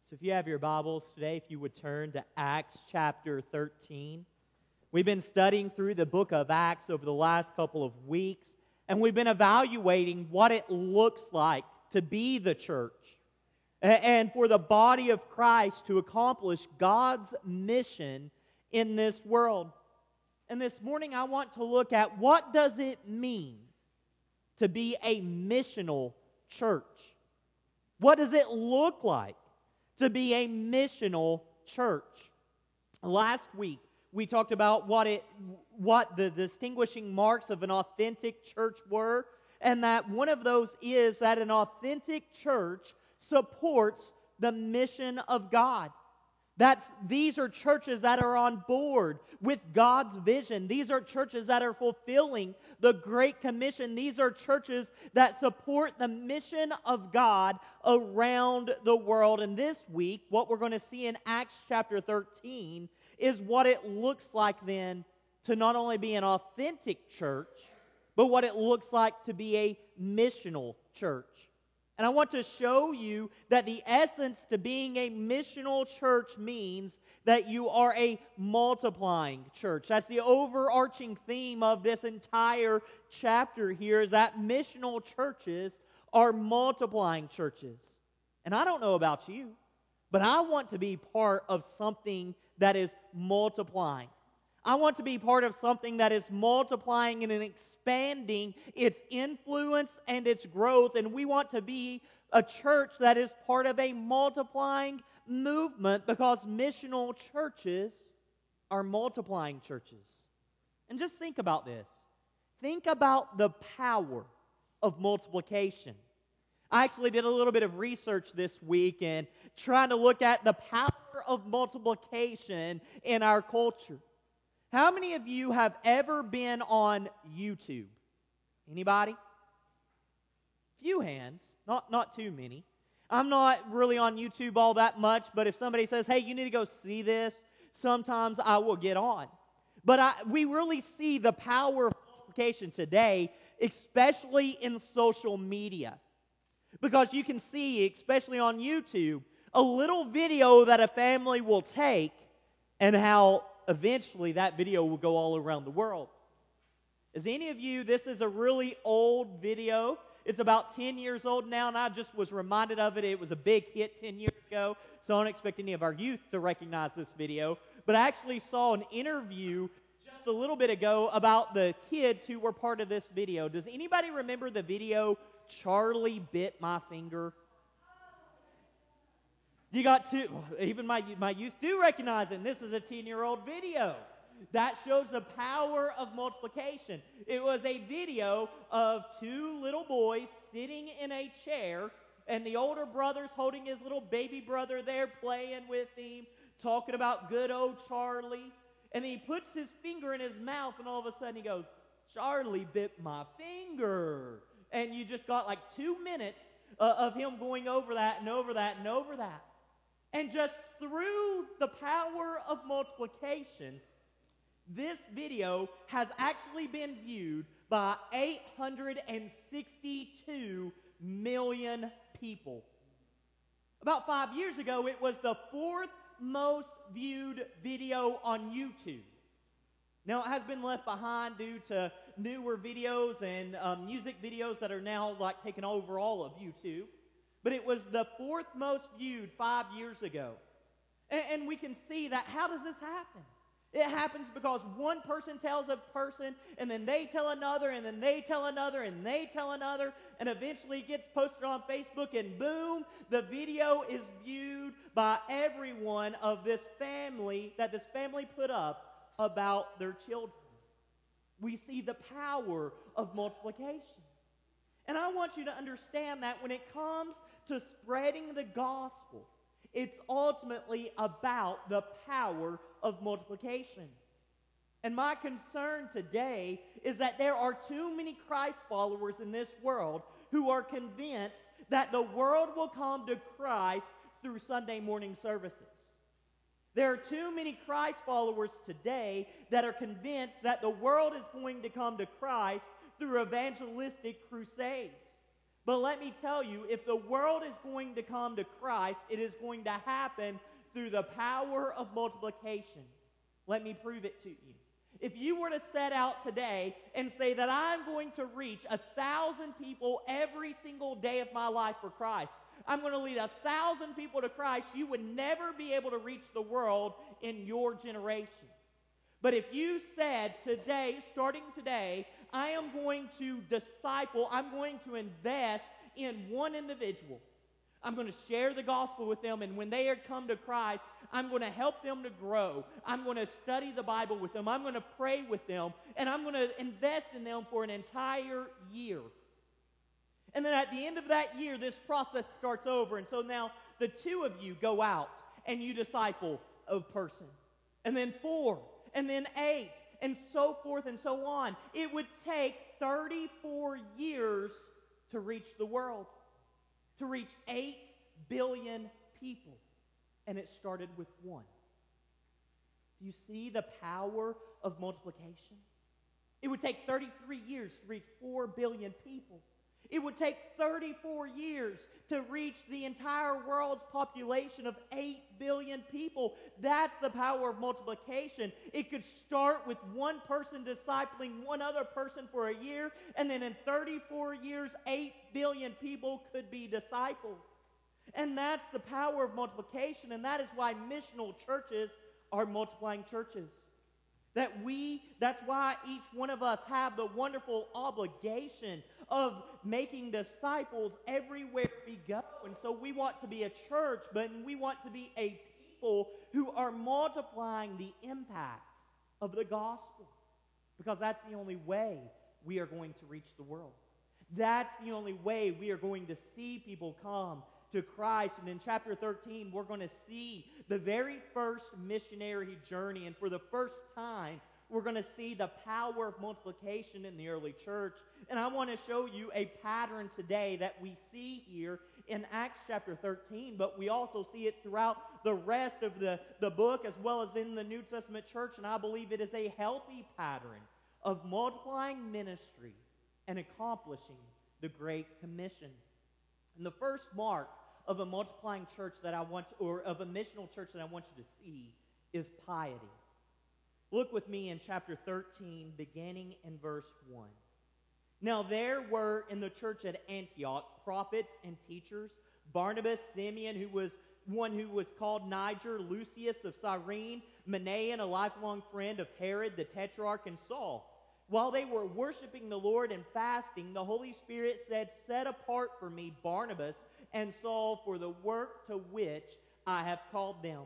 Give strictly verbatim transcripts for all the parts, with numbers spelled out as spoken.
So if you have your Bibles today, if you would turn to Acts chapter thirteen. We've been studying through the book of Acts over the last couple of weeks, and we've been evaluating what it looks like to be the church and for the body of Christ to accomplish God's mission in this world. And this morning I want to look at what does it mean to be a missional church? What does it look like to be a missional church? Last week, we talked about what it, what the distinguishing marks of an authentic church were, and that one of those is that an authentic church supports the mission of God. That's, these are churches that are on board with God's vision. These are churches that are fulfilling the Great Commission. These are churches that support the mission of God around the world. And this week, what we're going to see in Acts chapter thirteen is what it looks like then to not only be an authentic church, but what it looks like to be a missional church. And I want to show you that the essence to being a missional church means that you are a multiplying church. That's the overarching theme of this entire chapter here, is that missional churches are multiplying churches. And I don't know about you, but I want to be part of something that is multiplying. I want to be part of something that is multiplying and expanding its influence and its growth. And we want to be a church that is part of a multiplying movement, because missional churches are multiplying churches. And just think about this. Think about the power of multiplication. I actually did a little bit of research this week and trying to look at the power of multiplication in our culture. How many of you have ever been on YouTube? Anybody? Few hands, not, not too many. I'm not really on YouTube all that much, but if somebody says, hey, you need to go see this, sometimes I will get on. But I, we really see the power of multiplication today, especially in social media. Because you can see, especially on YouTube, a little video that a family will take and how eventually that video will go all around the world. As any of you, this is a really old video. It's about ten years old now, and I just was reminded of it. It was a big hit ten years ago, so I don't expect any of our youth to recognize this video. But I actually saw an interview just a little bit ago about the kids who were part of this video. Does anybody remember the video, Charlie Bit My Finger? You got two, even my, my youth do recognize it, and this is a ten-year-old video. That shows the power of multiplication. It was a video of two little boys sitting in a chair, and the older brother's holding his little baby brother there, playing with him, talking about good old Charlie. And then he puts his finger in his mouth, and all of a sudden he goes, Charlie bit my finger. And you just got like two minutes uh, of him going over that and over that and over that. And just through the power of multiplication, this video has actually been viewed by eight hundred sixty-two million people. About five years ago, it was the fourth most viewed video on YouTube. Now, it has been left behind due to newer videos and um, music videos that are now like taking over all of YouTube. But it was the fourth most viewed five years ago. And, and we can see that. How does this happen? It happens because one person tells a person, and then they tell another, and then they tell another, and they tell another, and eventually it gets posted on Facebook, and boom, the video is viewed by everyone of this family, that this family put up about their children. We see the power of multiplication. And I want you to understand that when it comes to spreading the gospel, it's ultimately about the power of multiplication. And my concern today is that there are too many Christ followers in this world who are convinced that the world will come to Christ through Sunday morning services. There are too many Christ followers today that are convinced that the world is going to come to Christ through evangelistic crusades. But let me tell you, if the world is going to come to Christ, it is going to happen through the power of multiplication. Let me prove it to you. If you were to set out today and say that I'm going to reach a thousand people every single day of my life for Christ, I'm going to lead a thousand people to Christ, you would never be able to reach the world in your generation. But if you said today, starting today, I am going to disciple, I'm going to invest in one individual. I'm going to share the gospel with them, and when they are come to Christ, I'm going to help them to grow. I'm going to study the Bible with them. I'm going to pray with them, and I'm going to invest in them for an entire year. And then at the end of that year, this process starts over. And so now the two of you go out and you disciple a person. And then four, and then eight, and so forth and so on. It would take thirty-four years to reach the world, to reach eight billion people. And it started with one. Do you see the power of multiplication? It would take thirty-three years to reach four billion people. It would take thirty-four years to reach the entire world's population of eight billion people. That's the power of multiplication. It could start with one person discipling one other person for a year, and then in thirty-four years, eight billion people could be discipled. And that's the power of multiplication, and that is why missional churches are multiplying churches. That we, that's why each one of us have the wonderful obligation of making disciples everywhere we go. And so we want to be a church, but we want to be a people who are multiplying the impact of the gospel. Because that's the only way we are going to reach the world. That's the only way we are going to see people come to Christ. And in chapter thirteen, we're going to see the very first missionary journey. And for the first time, we're going to see the power of multiplication in the early church. And I want to show you a pattern today that we see here in Acts chapter thirteen, but we also see it throughout the rest of the, the book as well as in the New Testament church. And I believe it is a healthy pattern of multiplying ministry and accomplishing the Great Commission. And the first mark of a multiplying church that I want, or of a missional church that I want you to see, is piety. Look with me in chapter thirteen, beginning in verse one. Now there were in the church at Antioch prophets and teachers, Barnabas, Simeon, who was one who was called Niger, Lucius of Cyrene, Manaen, a lifelong friend of Herod the Tetrarch, and Saul. While they were worshiping the Lord and fasting, the Holy Spirit said, "Set apart for me Barnabas and Saul for the work to which I have called them."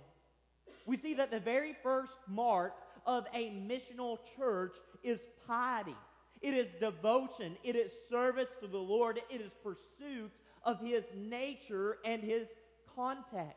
We see that the very first mark of a missional church is piety. It is devotion. It is service to the Lord. It is pursuit of His nature and His context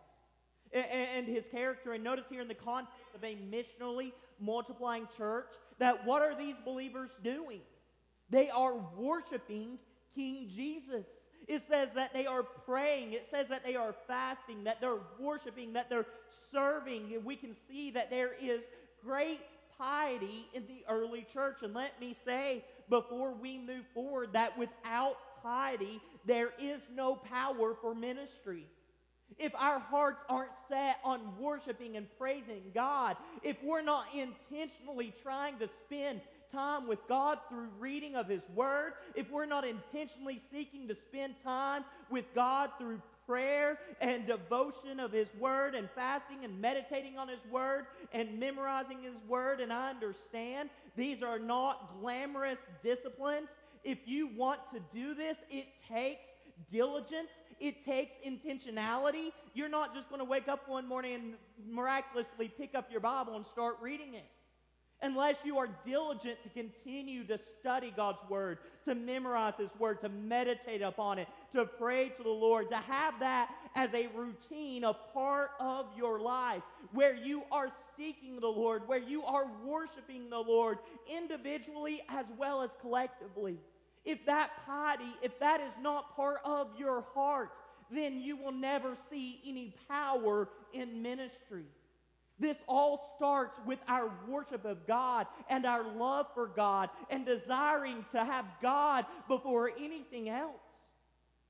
and His character. And notice here in the context of a missionally multiplying church, that what are these believers doing? They are worshiping King Jesus. It says that they are praying. It says that they are fasting, that they're worshiping, that they're serving. And we can see that there is great piety in the early church. And let me say, before we move forward, that without piety, there is no power for ministry. If our hearts aren't set on worshiping and praising God, if we're not intentionally trying to spend time with God through reading of His Word, if we're not intentionally seeking to spend time with God through prayer and devotion of His Word and fasting and meditating on His Word and memorizing His Word, and I understand these are not glamorous disciplines. If you want to do this, it takes diligence. It takes intentionality. You're not just going to wake up one morning and miraculously pick up your Bible and start reading it. Unless you are diligent to continue to study God's Word, to memorize His Word, to meditate upon it, to pray to the Lord, to have that as a routine, a part of your life, where you are seeking the Lord, where you are worshiping the Lord individually as well as collectively. If that piety, if that is not part of your heart, then you will never see any power in ministry. This all starts with our worship of God and our love for God and desiring to have God before anything else.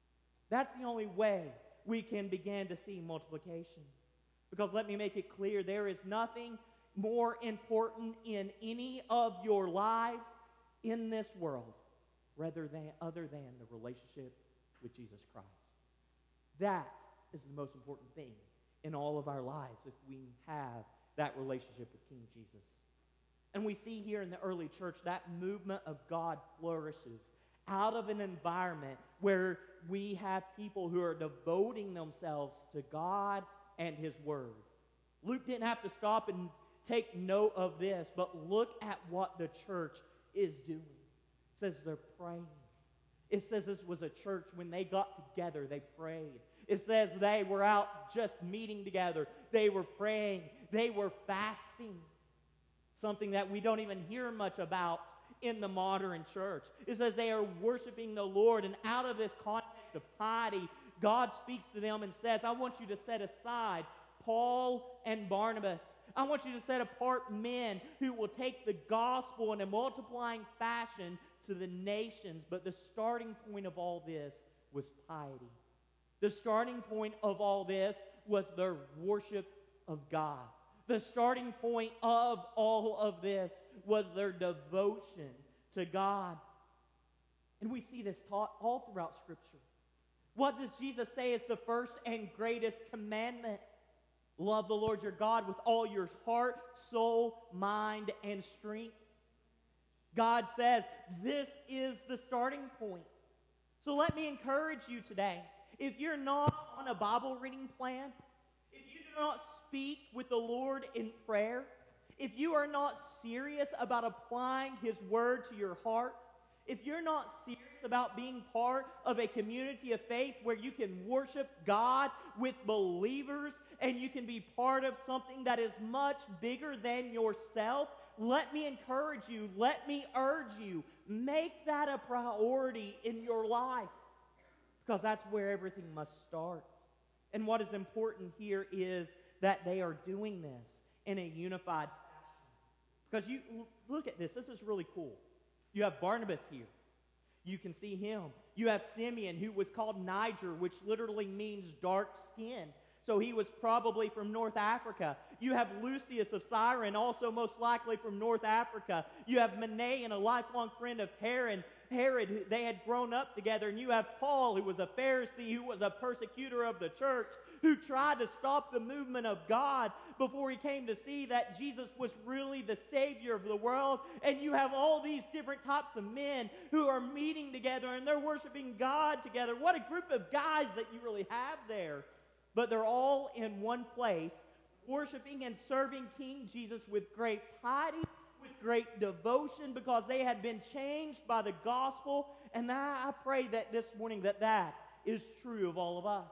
That's the only way we can begin to see multiplication. Because let me make it clear, there is nothing more important in any of your lives in this world rather than other than the relationship with Jesus Christ. That is the most important thing in all of our lives if we have that relationship with King Jesus. And we see here in the early church that movement of God flourishes out of an environment where we have people who are devoting themselves to God and His Word. Luke didn't have to stop and take note of this, but look at what the church is doing. It says they're praying. It says this was a church, when they got together, they prayed. It says they were out just meeting together. They were praying. They were fasting. Something that we don't even hear much about in the modern church. It says they are worshiping the Lord, and out of this context of piety, God speaks to them and says, I want you to set aside Paul and Barnabas. I want you to set apart men who will take the gospel in a multiplying fashion to the nations. But the starting point of all this was piety. The starting point of all this was their worship of God. The starting point of all of this was their devotion to God. And we see this taught all throughout Scripture. What does Jesus say is the first and greatest commandment? Love the Lord your God with all your heart, soul, mind, and strength. God says this is the starting point. So let me encourage you today. If you're not on a Bible reading plan, if you do not speak with the Lord in prayer, if you are not serious about applying His Word to your heart, if you're not serious about being part of a community of faith where you can worship God with believers and you can be part of something that is much bigger than yourself, let me encourage you, let me urge you, make that a priority in your life, because that's where everything must start. And what is important here is that they are doing this in a unified fashion. Because you look at this, this is really cool. You have Barnabas here. You can see him. You have Simeon, who was called Niger, which literally means dark skin. So he was probably from North Africa. You have Lucius of Cyrene, also most likely from North Africa. You have Manaen, a lifelong friend of Herod. Herod, who they had grown up together. And you have Paul, who was a Pharisee, who was a persecutor of the church, who tried to stop the movement of God before he came to see that Jesus was really the Savior of the world. And you have all these different types of men who are meeting together and they're worshiping God together. What a group of guys that you really have there. But they're all in one place, worshiping and serving King Jesus with great piety, with great devotion, because they had been changed by the gospel. And I pray that this morning that that is true of all of us.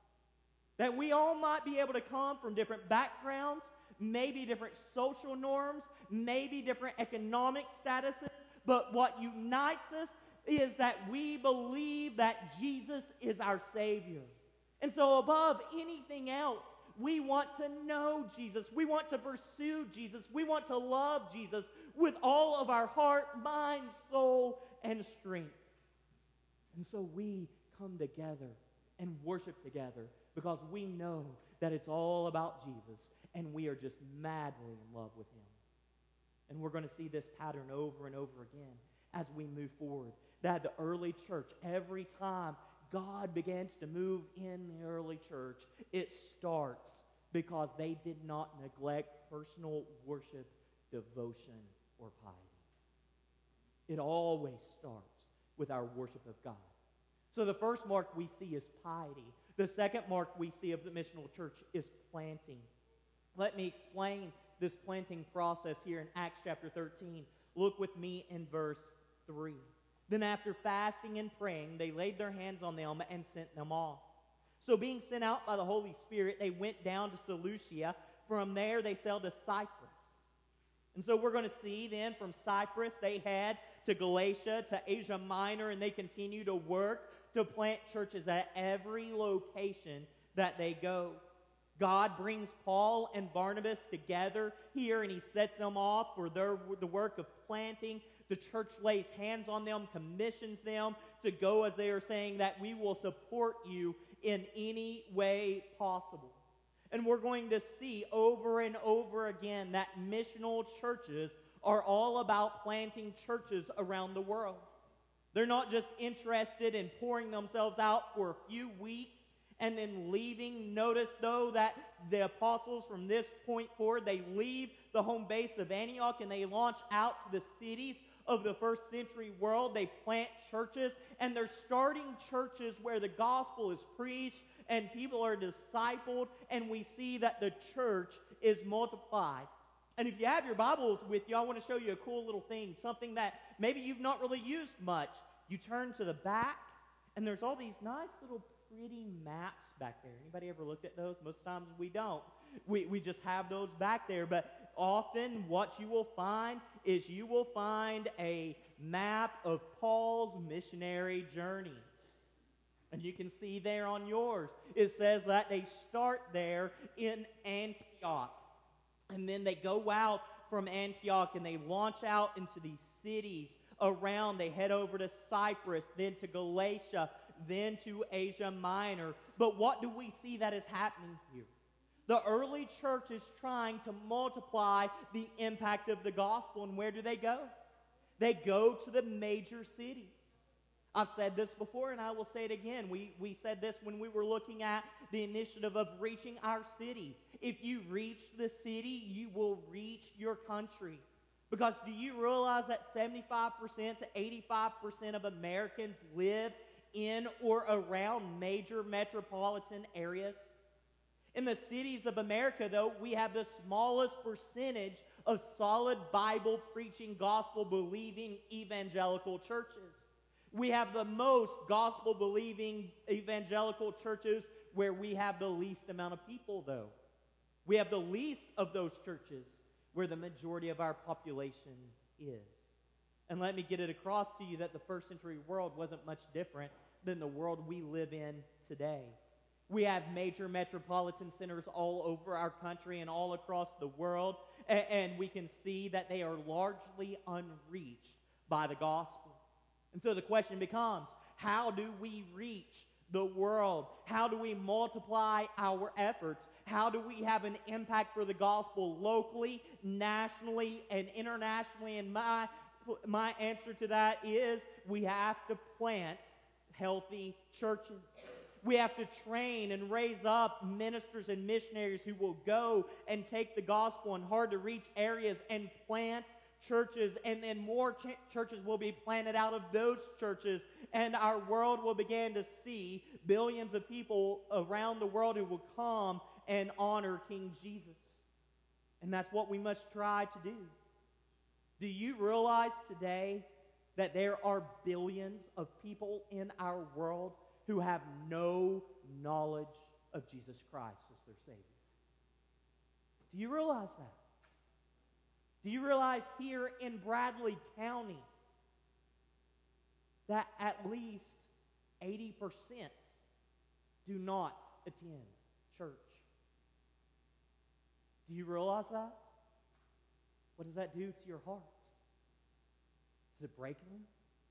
That we all might be able to come from different backgrounds, maybe different social norms, maybe different economic statuses, but what unites us is that we believe that Jesus is our Savior. And so above anything else, we want to know Jesus. We want to pursue Jesus. We want to love Jesus with all of our heart, mind, soul, and strength. And so we come together and worship together because we know that it's all about Jesus and we are just madly in love with Him. And we're going to see this pattern over and over again as we move forward. That the early church, every time God begins to move in the early church, it starts because they did not neglect personal worship, devotion, or piety. It always starts with our worship of God. So the first mark we see is piety. The second mark we see of the missional church is planting. Let me explain this planting process here in Acts chapter thirteen. Look with me in verse three. Then after fasting and praying, they laid their hands on them and sent them off. So being sent out by the Holy Spirit, they went down to Seleucia. From there, they sailed to Cyprus. And so we're going to see then from Cyprus, they head to Galatia, to Asia Minor, and they continue to work to plant churches at every location that they go. God brings Paul and Barnabas together here, and he sets them off for their, the work of planting, The church lays hands on them, commissions them to go as they are saying that we will support you in any way possible. And we're going to see over and over again that missional churches are all about planting churches around the world. They're not just interested in pouring themselves out for a few weeks and then leaving. Notice, though, that the apostles from this point forward, they leave the home base of Antioch and they launch out to the cities of the first century world. They plant churches, and they're starting churches where the gospel is preached and people are discipled, and we see that the church is multiplied. And if you have your Bibles with you, I want to show you a cool little thing, something that maybe you've not really used much. You turn to the back, and there's all these nice little pretty maps back there. Anybody ever looked at those? Most times we don't. We, we just have those back there. But often what you will find is you will find a map of Paul's missionary journey. And you can see there on yours, it says that they start there in Antioch. And then they go out from Antioch and they launch out into these cities around. They head over to Cyprus, then to Galatia, then to Asia Minor. But what do we see that is happening here? The early church is trying to multiply the impact of the gospel. And where do they go? They go to the major cities. I've said this before, and I will say it again. We, we said this when we were looking at the initiative of reaching our city. If you reach the city, you will reach your country. Because do you realize that seventy-five percent to eighty-five percent of Americans live in or around major metropolitan areas? In the cities of America, though, we have the smallest percentage of solid Bible-preaching, gospel-believing evangelical churches. We have the most gospel-believing evangelical churches where we have the least amount of people, though. We have the least of those churches where the majority of our population is. And let me get it across to you that the first century world wasn't much different than the world we live in today. We have major metropolitan centers all over our country and all across the world, and, and we can see that they are largely unreached by the gospel. And so the question becomes, how do we reach the world? How do we multiply our efforts? How do we have an impact for the gospel locally, nationally, and internationally? And my, my answer to that is we have to plant healthy churches. We have to train and raise up ministers and missionaries who will go and take the gospel in hard-to-reach areas and plant churches, and then more ch- churches will be planted out of those churches, and our world will begin to see billions of people around the world who will come and honor King Jesus. And that's what we must try to do. Do you realize today that there are billions of people in our world who have no knowledge of Jesus Christ as their Savior? Do you realize that? Do you realize here in Bradley County that at least eighty percent do not attend church? Do you realize that? What does that do to your hearts? Does it break them?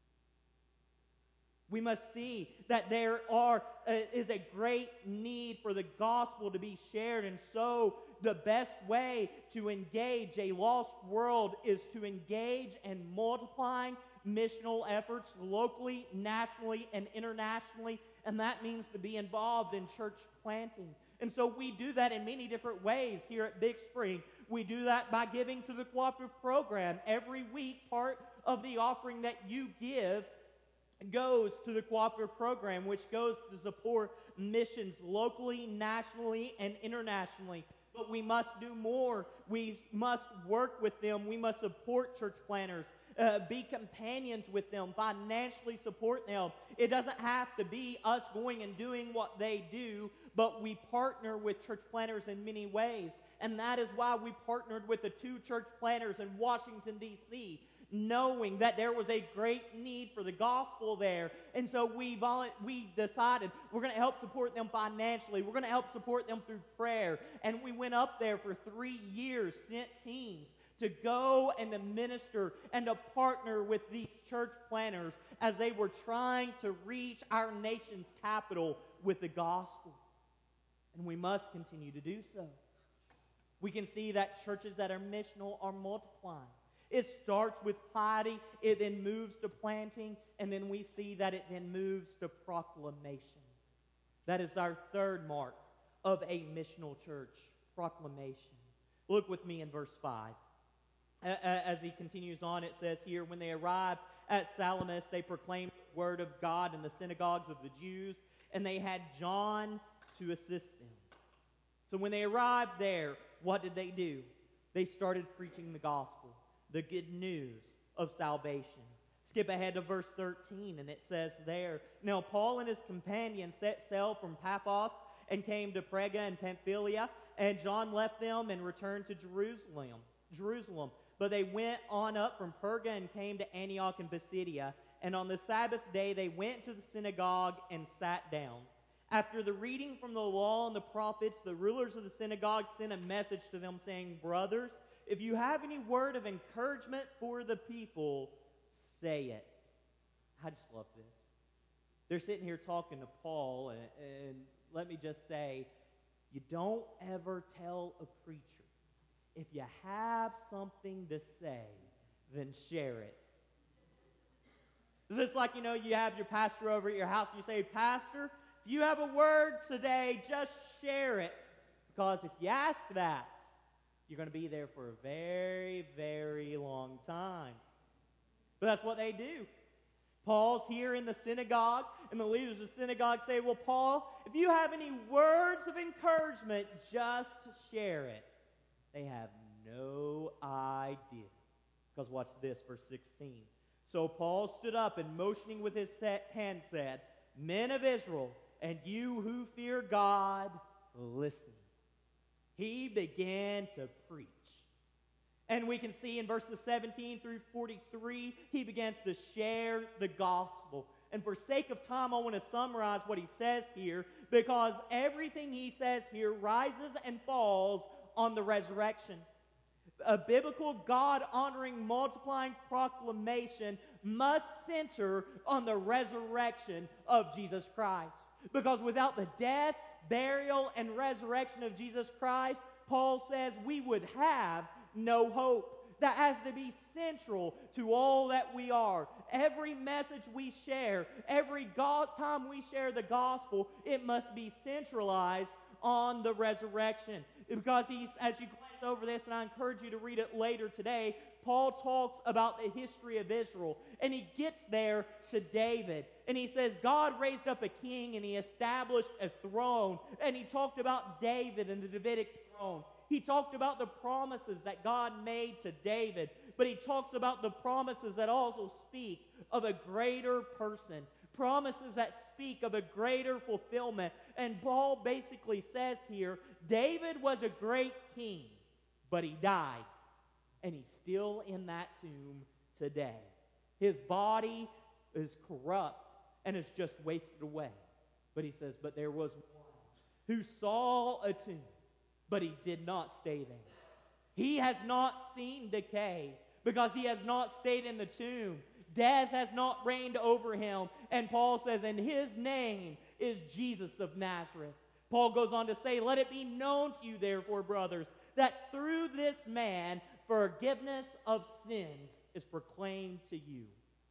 We must see that there are uh, is a great need for the gospel to be shared, and so the best way to engage a lost world is to engage in multiplying missional efforts locally, nationally, and internationally, and that means to be involved in church planting. And so we do that in many different ways here at Big Spring. We do that by giving to the cooperative program. Every week, part of the offering that you give goes to the cooperative program, which goes to support missions locally, nationally, and internationally. But we must do more. We must work with them. We must support church planners, uh, be companions with them, financially support them. It doesn't have to be us going and doing what they do, but we partner with church planners in many ways. And that is why we partnered with the two church planners in Washington, D C, knowing that there was a great need for the gospel there. And so we volu- we decided we're going to help support them financially. We're going to help support them through prayer. And we went up there for three years, sent teams to go and to minister and to partner with these church planners as they were trying to reach our nation's capital with the gospel. And we must continue to do so. We can see that churches that are missional are multiplying. It starts with piety, it then moves to planting, and then we see that it then moves to proclamation. That is our third mark of a missional church, proclamation. Look with me in verse five. As he continues on, it says here, when they arrived at Salamis, they proclaimed the word of God in the synagogues of the Jews, and they had John to assist them. So when they arrived there, what did they do? They started preaching the gospel, the good news of salvation. Skip ahead to verse thirteen, and it says there, now Paul and his companions set sail from Paphos and came to Perga and Pamphylia, and John left them and returned to Jerusalem. Jerusalem. But they went on up from Perga and came to Antioch and Pisidia, and on the Sabbath day they went to the synagogue and sat down. After the reading from the law and the prophets, the rulers of the synagogue sent a message to them saying, brothers, if you have any word of encouragement for the people, say it. I just love this. They're sitting here talking to Paul, and, and let me just say, you don't ever tell a preacher, if you have something to say, then share it. Is this like, you know, you have your pastor over at your house and you say, Pastor, if you have a word today, just share it. Because if you ask that, you're going to be there for a very, very long time. But that's what they do. Paul's here in the synagogue, and the leaders of the synagogue say, well, Paul, if you have any words of encouragement, just share it. They have no idea. Because watch this, verse sixteen. So Paul stood up and motioning with his hand said, men of Israel, and you who fear God, listen. He began to preach. And we can see in verses seventeen through forty-three, he begins to share the gospel. And for sake of time, I want to summarize what he says here, because everything he says here rises and falls on the resurrection. A biblical, God-honoring, multiplying proclamation must center on the resurrection of Jesus Christ. Because without the death, burial, and resurrection of Jesus Christ, Paul says we would have no hope. That has to be central to all that we are. Every message we share, every God, time we share the gospel, it must be centralized on the resurrection. Because he's, as you glance over this, and I encourage you to read it later today, Paul talks about the history of Israel, and he gets there to David, and he says God raised up a king and he established a throne, and he talked about David and the Davidic throne. He talked about the promises that God made to David, but he talks about the promises that also speak of a greater person, promises that speak of a greater fulfillment. And Paul basically says here, David was a great king, but he died, and he's still in that tomb today. His body is corrupt and is just wasted away. But he says, but there was one who saw a tomb, but he did not stay there. He has not seen decay because he has not stayed in the tomb. Death has not reigned over him. And Paul says, and his name is Jesus of Nazareth. Paul goes on to say, let it be known to you, therefore, brothers, that through this man forgiveness of sins is proclaimed to you.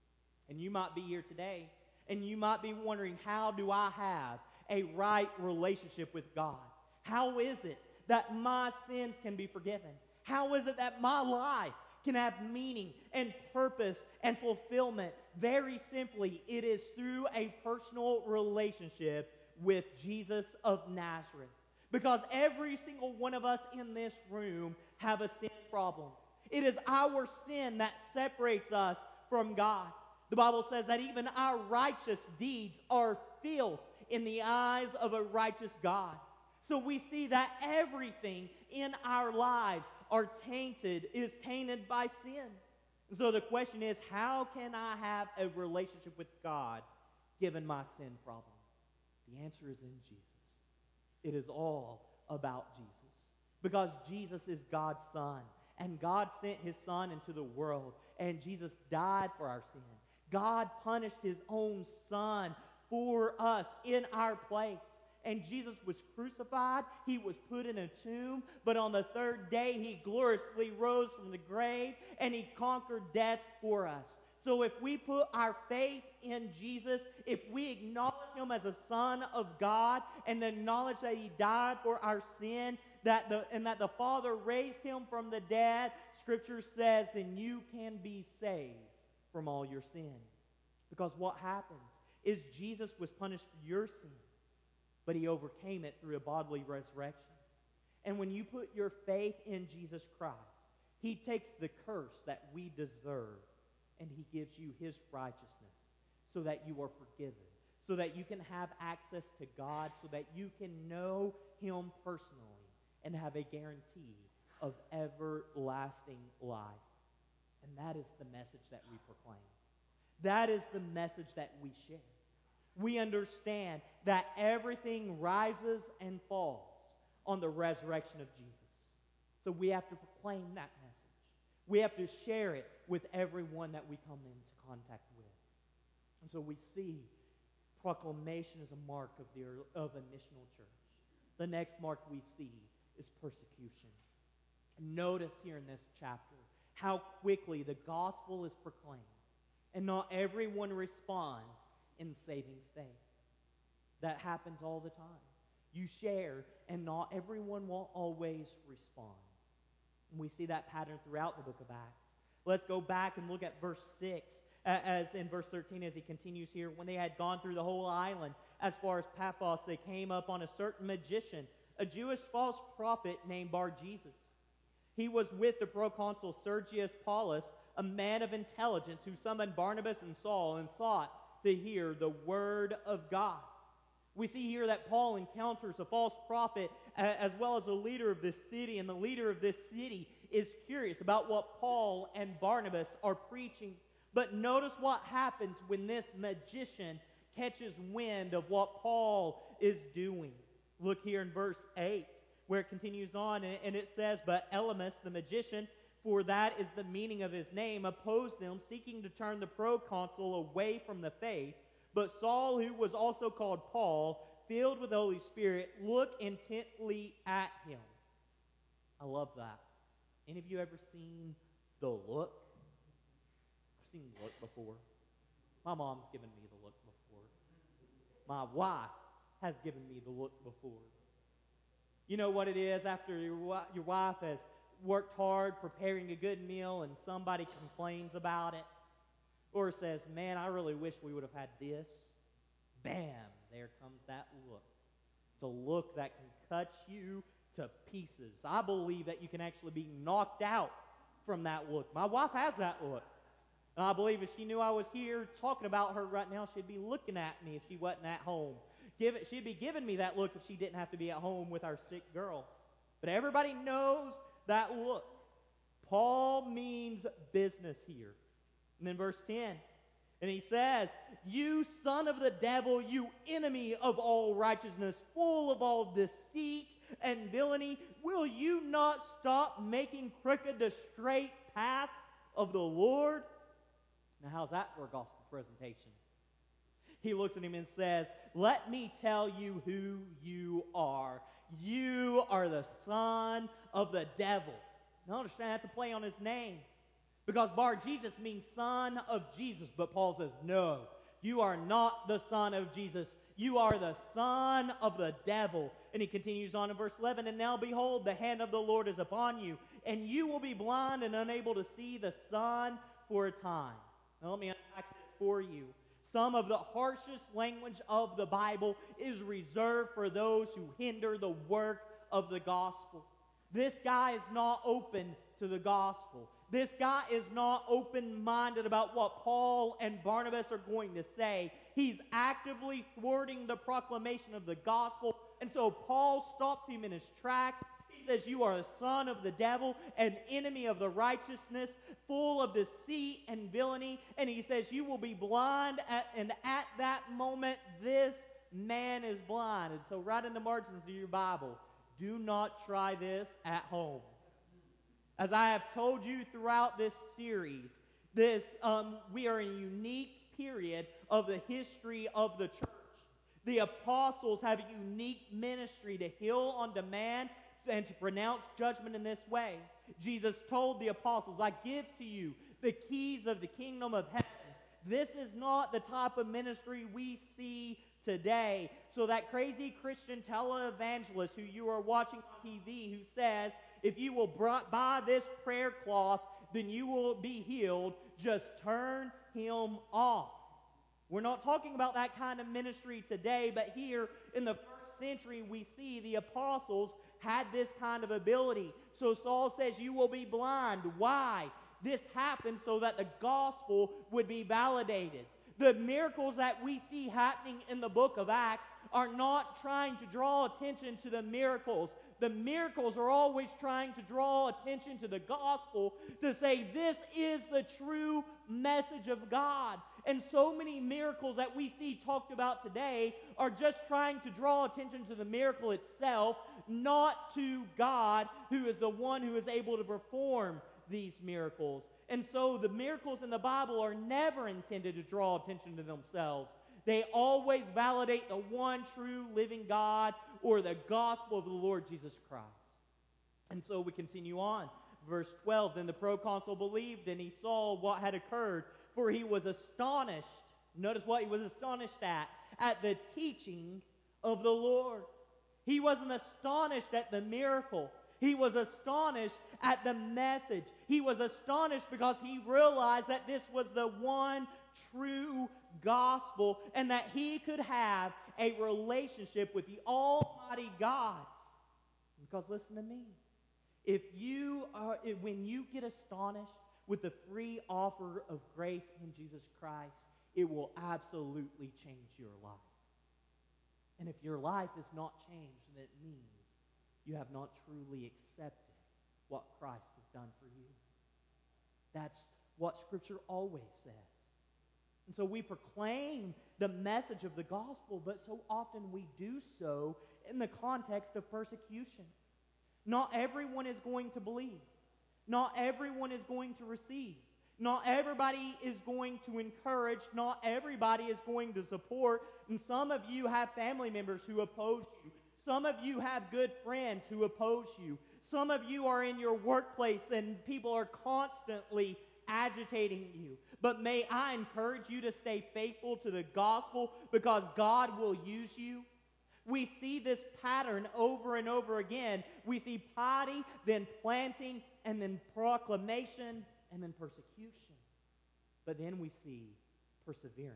And you might be here today, and you might be wondering, how do I have a right relationship with God? How is it that my sins can be forgiven? How is it that my life can have meaning and purpose and fulfillment? Very simply, it is through a personal relationship with Jesus of Nazareth. Because every single one of us in this room have a sin problem. It is our sin that separates us from God. The Bible says that even our righteous deeds are filth in the eyes of a righteous God. So we see that everything in our lives are tainted, is tainted by sin. And so the question is, how can I have a relationship with God given my sin problem? The answer is in Jesus. It is all about Jesus. Because Jesus is God's Son, and God sent his Son into the world, and Jesus died for our sin. God punished his own Son for us in our place. And Jesus was crucified. He was put in a tomb. But on the third day, he gloriously rose from the grave, and he conquered death for us. So if we put our faith in Jesus, if we acknowledge him as a Son of God, and acknowledge that he died for our sin, that the, and that the Father raised him from the dead, Scripture says, then you can be saved from all your sin. Because what happens is Jesus was punished for your sin, but he overcame it through a bodily resurrection. And when you put your faith in Jesus Christ, he takes the curse that we deserve, and he gives you his righteousness so that you are forgiven, so that you can have access to God, so that you can know him personally and have a guarantee of everlasting life. And that is the message that we proclaim. That is the message that we share. We understand that everything rises and falls on the resurrection of Jesus. So we have to proclaim that message. We have to share it with everyone that we come into contact with. And so we see proclamation as a mark of, the, of a missional church. The next mark we see is persecution. Notice here in this chapter how quickly the gospel is proclaimed, and not everyone responds in saving faith. That happens all the time. You share, and not everyone will always respond. And we see that pattern throughout the book of Acts. Let's go back and look at verse six, as in verse thirteen, as he continues here. When they had gone through the whole island, as far as Paphos, they came up on a certain magician, a Jewish false prophet named Bar-Jesus. He was with the proconsul Sergius Paulus, a man of intelligence, who summoned Barnabas and Saul and sought to hear the word of God. We see here that Paul encounters a false prophet as well as a leader of this city, and the leader of this city is curious about what Paul and Barnabas are preaching. But notice what happens when this magician catches wind of what Paul is doing. Look here in verse eight, where it continues on, and it says, "But Elymas, the magician, for that is the meaning of his name, opposed them, seeking to turn the proconsul away from the faith. But Saul, who was also called Paul, filled with the Holy Spirit, looked intently at him." I love that. Any of you ever seen The Look? I've seen The Look before. My mom's given me The Look before. My wife has given me The Look before. You know what it is after your, your wife has worked hard preparing a good meal and somebody complains about it, or says, "Man, I really wish we would have had this." Bam, there comes that look. It's a look that can cut you to pieces. I believe that you can actually be knocked out from that look. My wife has that look. And I believe if she knew I was here talking about her right now, she'd be looking at me if she wasn't at home. Give it, she'd be giving me that look if she didn't have to be at home with our sick girl. But everybody knows that look. Paul means business here. And then verse ten, and he says, "You son of the devil, you enemy of all righteousness, full of all deceit and villainy, will you not stop making crooked the straight paths of the Lord?" Now, how's that for a gospel presentation? He looks at him and says, "Let me tell you who you are. You are the son of the devil." Now, understand, that's a play on his name. Because Bar-Jesus means son of Jesus. But Paul says, no, you are not the son of Jesus. You are the son of the devil. And he continues on in verse eleven, "And now behold, the hand of the Lord is upon you, and you will be blind and unable to see the sun for a time." Now let me unpack this for you. Some of the harshest language of the Bible is reserved for those who hinder the work of the gospel. This guy is not open to the gospel. This guy is not open-minded about what Paul and Barnabas are going to say. He's actively thwarting the proclamation of the gospel. And so Paul stops him in his tracks. He says, "You are a son of the devil, an enemy of the righteousness, full of deceit and villainy." And he says, "You will be blind." At, and at that moment, this man is blind. And so right in the margins of your Bible, do not try this at home. As I have told you throughout this series, this um, we are in a unique period of the history of the church. The apostles have a unique ministry to heal on demand and to pronounce judgment in this way. Jesus told the apostles, I give to you the keys of the kingdom of heaven. This is not the type of ministry we see today. So that crazy Christian televangelist who you are watching on T V who says, if you will buy this prayer cloth, then you will be healed, just turn him off. We're not talking about that kind of ministry today, but here in the first century we see the apostles had this kind of ability. So Saul says, you will be blind. Why? This happened so that the gospel would be validated. The miracles that we see happening in the book of Acts are not trying to draw attention to the miracles. The miracles are always trying to draw attention to the gospel, to say this is the true message of God. And so many miracles that we see talked about today are just trying to draw attention to the miracle itself, not to God, who is the one who is able to perform these miracles. And so the miracles in the Bible are never intended to draw attention to themselves. They always validate the one true living God or the gospel of the Lord Jesus Christ. And so we continue on. Verse twelve, then the proconsul believed and he saw what had occurred, for he was astonished. Notice what he was astonished at, at the teaching of the Lord. He wasn't astonished at the miracle. He was astonished at the message. He was astonished because he realized that this was the one true gospel and that he could have a relationship with the Almighty God. Because listen to me. If you are, if, when you get astonished with the free offer of grace in Jesus Christ, it will absolutely change your life. And if your life is not changed, then it means you have not truly accepted what Christ has done for you. That's what Scripture always says. And so we proclaim the message of the gospel, but so often we do so in the context of persecution. Not everyone is going to believe. Not everyone is going to receive. Not everybody is going to encourage. Not everybody is going to support. And some of you have family members who oppose you. Some of you have good friends who oppose you. Some of you are in your workplace and people are constantly agitating you. But may I encourage you to stay faithful to the gospel because God will use you. We see this pattern over and over again. We see piety, then planting, and then proclamation, and then persecution. But then we see perseverance.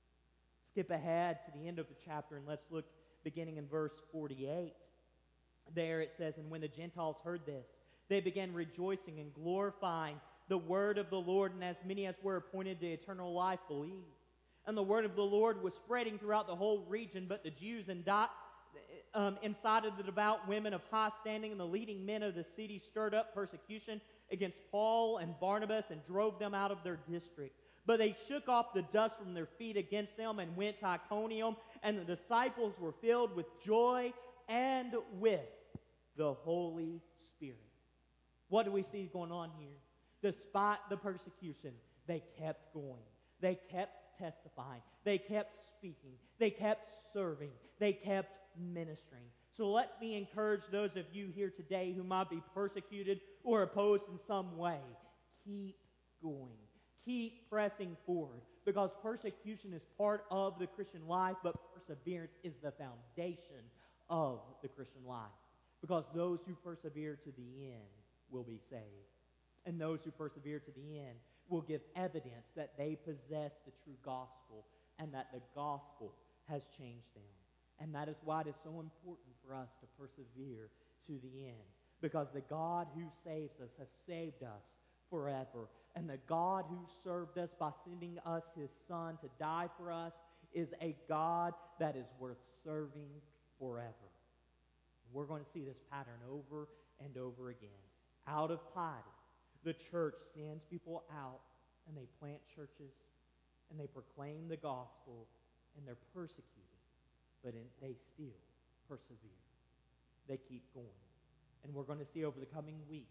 Skip ahead to the end of the chapter and let's look beginning in verse forty-eight. There it says, and when the Gentiles heard this, they began rejoicing and glorifying the word of the Lord, and as many as were appointed to eternal life believed. And the word of the Lord was spreading throughout the whole region, but the Jews indi- um, incited the devout women of high standing, and the leading men of the city stirred up persecution against Paul and Barnabas and drove them out of their district. But they shook off the dust from their feet against them and went to Iconium, and the disciples were filled with joy and with the Holy Spirit. What do we see going on here? Despite the persecution, they kept going. They kept testifying. They kept speaking. They kept serving. They kept ministering. So let me encourage those of you here today who might be persecuted or opposed in some way. Keep going. Keep pressing forward, because persecution is part of the Christian life, but perseverance is the foundation of the Christian life. Because those who persevere to the end will be saved. And those who persevere to the end will give evidence that they possess the true gospel and that the gospel has changed them. And that is why it is so important for us to persevere to the end. Because the God who saves us has saved us forever. And the God who served us by sending us his Son to die for us is a God that is worth serving forever. We're going to see this pattern over and over again. Out of piety, the church sends people out and they plant churches and they proclaim the gospel and they're persecuted, but in, they still persevere. They keep going. And we're going to see over the coming weeks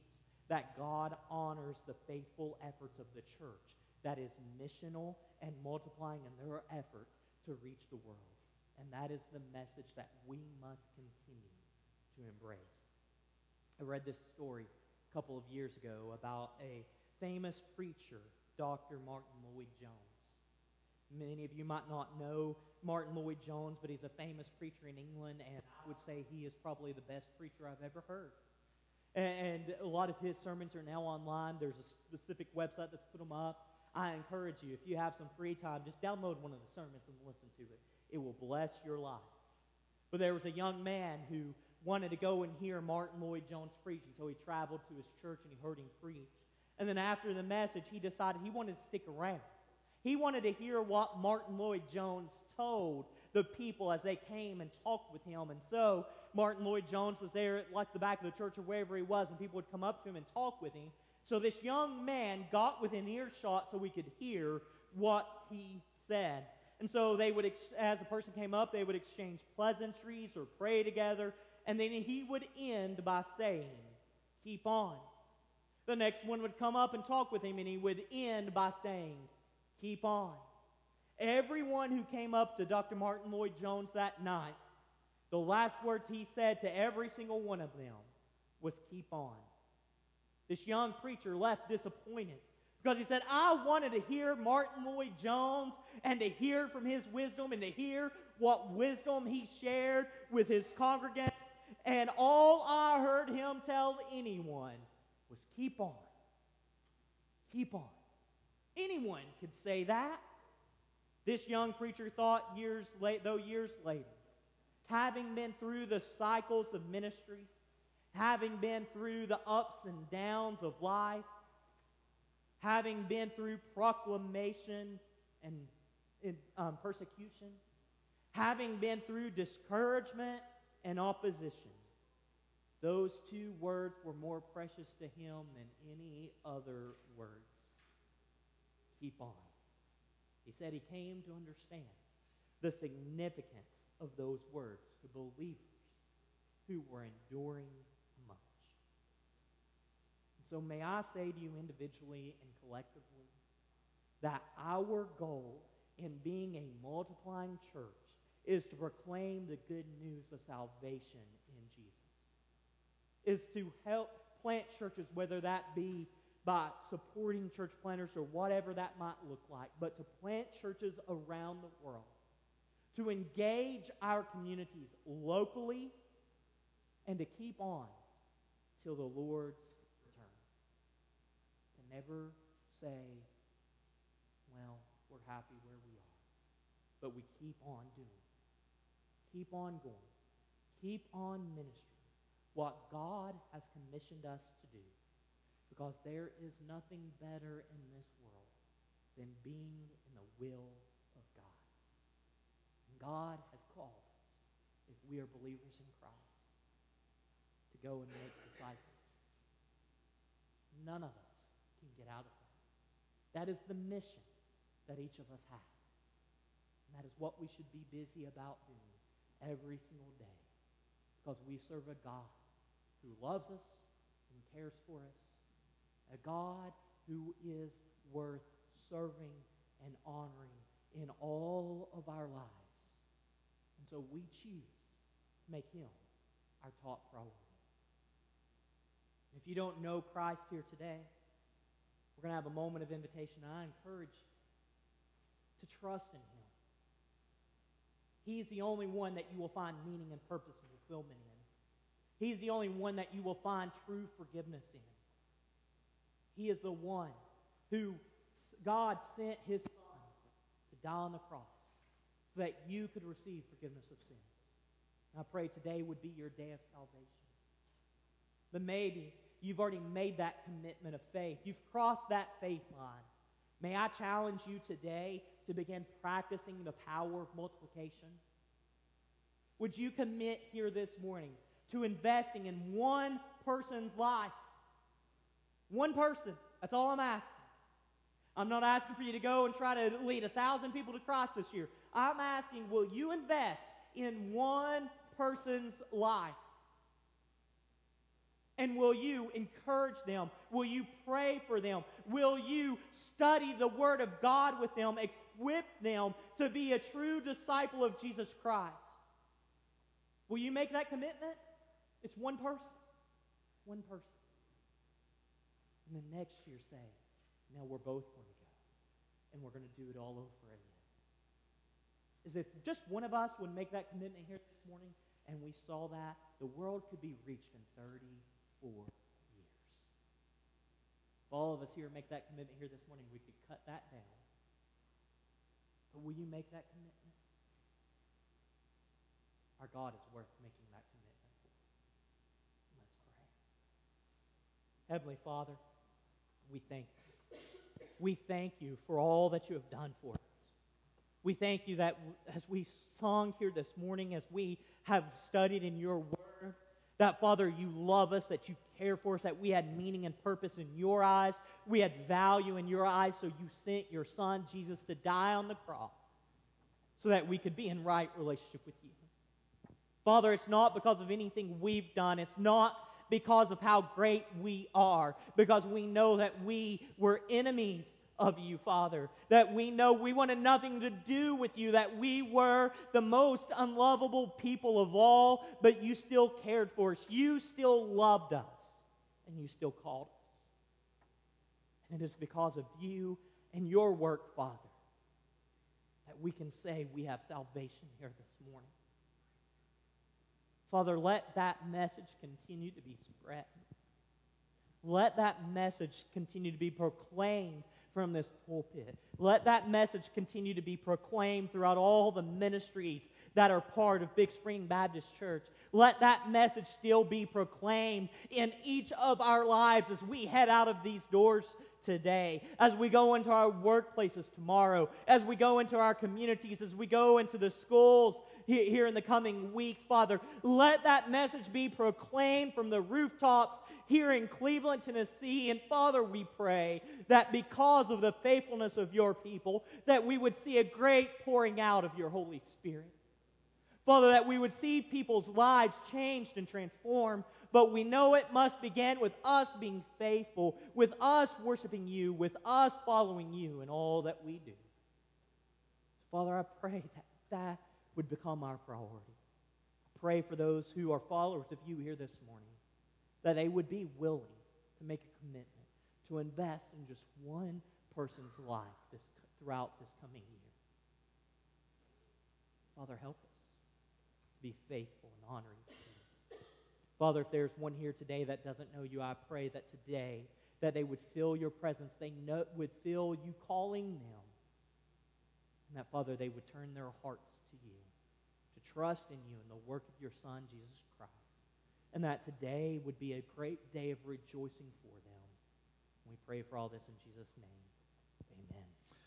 that God honors the faithful efforts of the church that is missional and multiplying in their effort to reach the world. And that is the message that we must continue to embrace. I read this story a couple of years ago about a famous preacher, Doctor Martin Lloyd-Jones. Many of you might not know Martin Lloyd-Jones, but he's a famous preacher in England, and I would say he is probably the best preacher I've ever heard. And a lot of his sermons are now online. There's a specific website that's put them up. I encourage you, if you have some free time, just download one of the sermons and listen to it. It will bless your life. But there was a young man who wanted to go and hear Martin Lloyd-Jones preach, and so he traveled to his church and he heard him preach. And then after the message, he decided he wanted to stick around. He wanted to hear what Martin Lloyd-Jones told the people as they came and talked with him. And so Martin Lloyd-Jones was there at like the back of the church or wherever he was, and people would come up to him and talk with him. So this young man got within earshot so we could hear what he said. And so they would, as the person came up, they would exchange pleasantries or pray together. And then he would end by saying, "Keep on." The next one would come up and talk with him, and he would end by saying, "Keep on." Everyone who came up to Doctor Martin Lloyd-Jones that night, the last words he said to every single one of them was, "Keep on." This young preacher left disappointed because he said, I wanted to hear Martin Lloyd-Jones and to hear from his wisdom and to hear what wisdom he shared with his congregants, and all I heard him tell anyone was, "Keep on. Keep on." Anyone could say that. This young preacher thought years late, though years later, having been through the cycles of ministry, having been through the ups and downs of life, having been through proclamation and, and um, persecution, having been through discouragement and opposition, those two words were more precious to him than any other words. Keep on. He said he came to understand the significance of those words to believers who were enduring much. And so may I say to you individually and collectively that our goal in being a multiplying church is to proclaim the good news of salvation in Jesus. Is to help plant churches, whether that be by supporting church planters or whatever that might look like, but to plant churches around the world, to engage our communities locally, and to keep on till the Lord's return. To never say, well, we're happy where we are, but we keep on doing, keep on going, keep on ministering what God has commissioned us to do. Because there is nothing better in this world than being in the will of God. And God has called us, if we are believers in Christ, to go and make disciples. None of us can get out of that. That is the mission that each of us have. And that is what we should be busy about doing every single day. Because we serve a God who loves us and cares for us. A God who is worth serving and honoring in all of our lives. And so we choose to make him our top priority. If you don't know Christ here today, we're going to have a moment of invitation. I encourage you to trust in him. He's the only one that you will find meaning and purpose and fulfillment in. He's the only one that you will find true forgiveness in. He is the one who God sent his Son to die on the cross so that you could receive forgiveness of sins. And I pray today would be your day of salvation. But maybe you've already made that commitment of faith. You've crossed that faith line. May I challenge you today to begin practicing the power of multiplication? Would you commit here this morning to investing in one person's life? One person. That's all I'm asking. I'm not asking for you to go and try to lead a thousand people to Christ this year. I'm asking, will you invest in one person's life? And will you encourage them? Will you pray for them? Will you study the Word of God with them, equip them to be a true disciple of Jesus Christ? Will you make that commitment? It's one person. One person. And then next year say, now we're both going to go. And we're going to do it all over again. As if just one of us would make that commitment here this morning, and we saw that, the world could be reached in thirty-four years. If all of us here make that commitment here this morning, we could cut that down. But will you make that commitment? Our God is worth making that commitment for. Let's pray. Heavenly Father, we thank you. We thank you for all that you have done for us. We thank you that as we sung here this morning, as we have studied in your word, that, Father, you love us, that you care for us, that we had meaning and purpose in your eyes. We had value in your eyes, so you sent your Son, Jesus, to die on the cross so that we could be in right relationship with you. Father, it's not because of anything we've done. It's not because of how great we are, because we know that we were enemies of you, Father, that we know we wanted nothing to do with you, that we were the most unlovable people of all, but you still cared for us. You still loved us, and you still called us. And it is because of you and your work, Father, that we can say we have salvation here this morning. Father, let that message continue to be spread. Let that message continue to be proclaimed from this pulpit. Let that message continue to be proclaimed throughout all the ministries that are part of Big Spring Baptist Church. Let that message still be proclaimed in each of our lives as we head out of these doors today, as we go into our workplaces tomorrow, as we go into our communities, as we go into the schools here in the coming weeks, Father. Let that message be proclaimed from the rooftops here in Cleveland, Tennessee. And Father, we pray that because of the faithfulness of your people, that we would see a great pouring out of your Holy Spirit. Father, that we would see people's lives changed and transformed, but we know it must begin with us being faithful, with us worshiping you, with us following you in all that we do. So, Father, I pray that that would become our priority. I pray for those who are followers of you here this morning, that they would be willing to make a commitment to invest in just one person's life this, throughout this coming year. Father, help us be faithful and honoring you. Father, if there's one here today that doesn't know you, I pray that today that they would feel your presence, they know, would feel you calling them, and that, Father, they would turn their hearts to you, to trust in you and the work of your Son, Jesus Christ, and that today would be a great day of rejoicing for them. We pray for all this in Jesus' name. Amen.